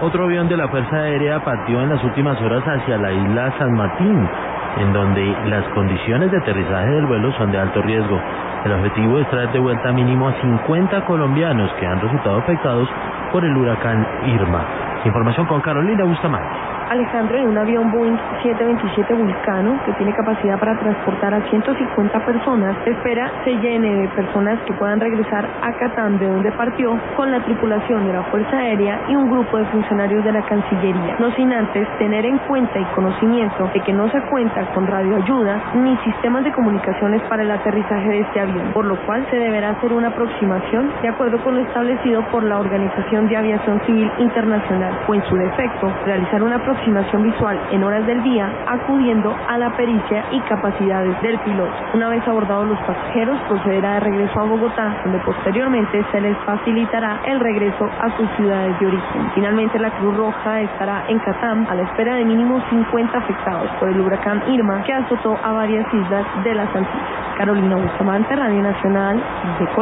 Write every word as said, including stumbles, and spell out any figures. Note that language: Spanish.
Otro avión de la Fuerza Aérea partió en las últimas horas hacia la isla San Martín, en donde las condiciones de aterrizaje del vuelo son de alto riesgo. El objetivo es traer de vuelta mínimo a cincuenta colombianos que han resultado afectados por el huracán Irma. Información con Carolina Bustamante. Alejandro, en un avión Boeing siete veintisiete Vulcano, que tiene capacidad para transportar a ciento cincuenta personas, se espera se llene de personas que puedan regresar a Catán, de donde partió, con la tripulación de la Fuerza Aérea y un grupo de funcionarios de la Cancillería. No sin antes tener en cuenta y conocimiento de que no se cuenta con radioayuda ni sistemas de comunicaciones para el aterrizaje de este avión, por lo cual se deberá hacer una aproximación de acuerdo con lo establecido por la Organización de Aviación Civil Internacional, o en su defecto, realizar una aproximación aproximación visual en horas del día, acudiendo a la pericia y capacidades del piloto. Una vez abordados los pasajeros, procederá de regreso a Bogotá, donde posteriormente se les facilitará el regreso a sus ciudades de origen. Finalmente, la Cruz Roja estará en Catán a la espera de mínimo cincuenta afectados por el huracán Irma, que azotó a varias islas de las Antillas. Carolina Bustamante, Radio Nacional de Colombia.